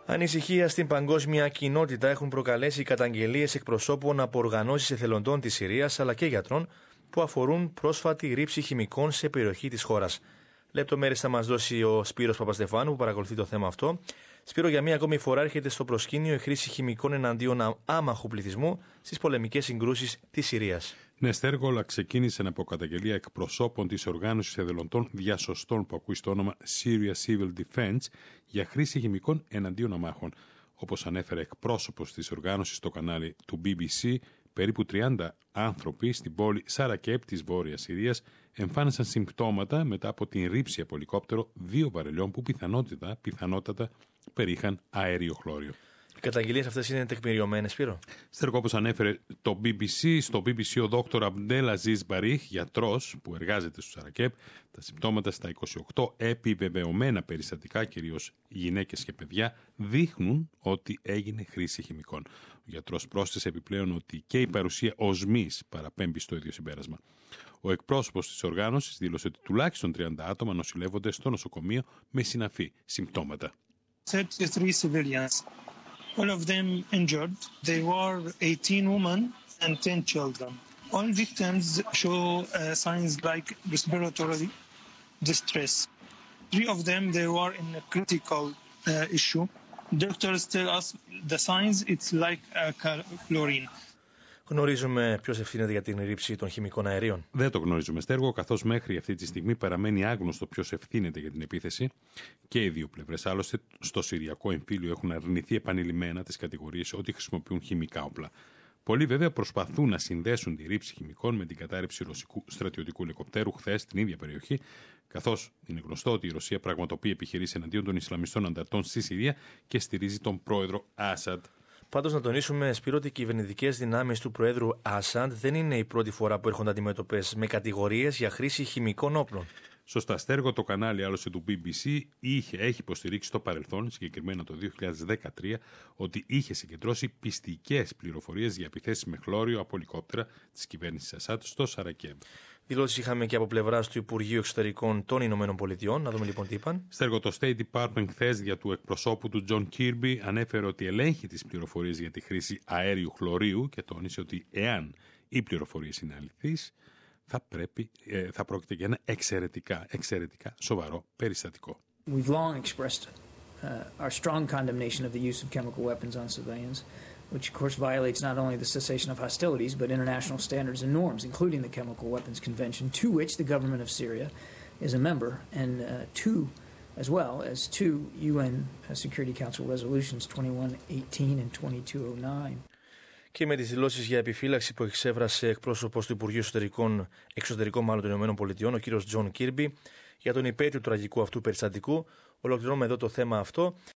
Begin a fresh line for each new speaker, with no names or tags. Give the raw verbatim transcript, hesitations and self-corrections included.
Ανησυχία στην παγκόσμια κοινότητα έχουν προκαλέσει καταγγελίες εκπροσώπων από οργανώσεις εθελοντών της Συρίας αλλά και γιατρών που αφορούν πρόσφατη ρήψη χημικών σε περιοχή της χώρας. Λεπτομέρειες θα μας δώσει ο Σπύρος Παπαστεφάνου που παρακολουθεί το θέμα αυτό. Σπύρο, για μία ακόμη φορά έρχεται στο προσκήνιο η χρήση χημικών εναντίον άμαχου πληθυσμού στις πολεμικές συγκρούσεις της Συρίας.
Ναι, Στέργο, όλα ξεκίνησαν από καταγγελία εκπροσώπων της οργάνωσης εθελοντών διασωστών που ακούει στο όνομα Syria Civil Defense για χρήση χημικών εναντίον αμάχων. Όπως ανέφερε εκπρόσωπος της οργάνωσης στο κανάλι του μπι μπι σι, περίπου τριάντα άνθρωποι στην πόλη Σαρακέπ της Βόρειας Συρίας εμφάνισαν συμπτώματα μετά από την ρήψη από ελικόπτερο δύο βαρελιών που πιθανότητα, πιθανότατα περιείχαν αέριο χλώριο.
Οι καταγγελίες αυτές είναι τεκμηριωμένες, Σπύρο.
Στέργο, όπως ανέφερε το μπι μπι σι, στο μπι μπι σι ο δόκτωρ Αμπντέλ Αζίζ Μπαρίχ, γιατρός που εργάζεται στο Σαρακέπ, τα συμπτώματα στα είκοσι οκτώ επιβεβαιωμένα περιστατικά, κυρίως γυναίκες και παιδιά, δείχνουν ότι έγινε χρήση χημικών. Ο γιατρός πρόσθεσε επιπλέον ότι και η παρουσία οσμής παραπέμπει στο ίδιο συμπέρασμα. Ο εκπρόσωπος της οργάνωσης δήλωσε ότι τουλάχιστον τριάντα άτομα νοσηλεύονται στο νοσοκομείο με συναφή συμπτώματα.
thirty-three civilians, all of them injured. They were eighteen women and ten children. All victims show uh, signs like respiratory distress. Three of them, they were in a critical uh, issue. Doctors tell us the signs, it's like uh, chlorine.
Γνωρίζουμε ποιος ευθύνεται για την ρήψη των χημικών αερίων?
Δεν το γνωρίζουμε, Στέργο, καθώς μέχρι αυτή τη στιγμή παραμένει άγνωστο ποιος ευθύνεται για την επίθεση. Και οι δύο πλευρές, άλλωστε, στο Συριακό εμφύλιο έχουν αρνηθεί επανειλημμένα τις κατηγορίες ότι χρησιμοποιούν χημικά όπλα. Πολλοί βέβαια προσπαθούν να συνδέσουν τη ρήψη χημικών με την κατάρριψη ρωσικού στρατιωτικού ελικοπτέρου χθες στην ίδια περιοχή, καθώς είναι γνωστό ότι η Ρωσία πραγματοποιεί επιχειρήσεις εναντίον των Ισλαμιστών ανταρτών στη Συρία και στηρίζει τον πρόεδρο Άσαντ.
Πάντως, να τονίσουμε, Σπύρο, ότι οι κυβερνητικές δυνάμεις του Προέδρου Άσαντ δεν είναι η πρώτη φορά που έρχονται αντιμέτωπες με κατηγορίες για χρήση χημικών όπλων.
Σωστά, Στέργο, το κανάλι άλλωστε του μπι μπι σι είχε, έχει υποστηρίξει στο παρελθόν, συγκεκριμένα το δύο χιλιάδες δεκατρία, ότι είχε συγκεντρώσει πιστικές πληροφορίες για επιθέσεις με χλώριο από ελικόπτερα της κυβέρνησης Ασάντ στο Σαρακέμπ.
Δηλώσεις είχαμε και από πλευράς του Υπουργείου Εξωτερικών των Ηνωμένων Πολιτειών. Να δούμε λοιπόν τι είπαν.
Στέργο, το State Department χθες για του εκπροσώπου του Τζον Κίρμπι ανέφερε ότι ελέγχει τις πληροφορίες για τη χρήση αέριου χλωρίου και τόνισε ότι εάν οι πληροφορίες είναι αληθείς, θα, πρέπει, ε, θα πρόκειται για ένα εξαιρετικά, εξαιρετικά σοβαρό περιστατικό.
We've long expressed uh, our strong condemnation of the use of chemical weapons on civilians, which of course violates not only the cessation of hostilities, but international standards and norms, including the Chemical Weapons Convention, to which the government of Syria is a member, and uh, two, as well as two U N Security Council resolutions, twenty-one eighteen and twenty-two oh nine.
Και με τις δηλώσεις για επιφύλαξη που εξέφρασε εκπρόσωπος του Υπουργείου Εξωτερικών, Εξωτερικών μάλλον των Ηνωμένων Πολιτειών, ο κύριος Τζον Κίρμπι, για τον υπέτειο του τραγικού αυτού περιστατικού, ολοκληρώνουμε εδώ το θέμα αυτό.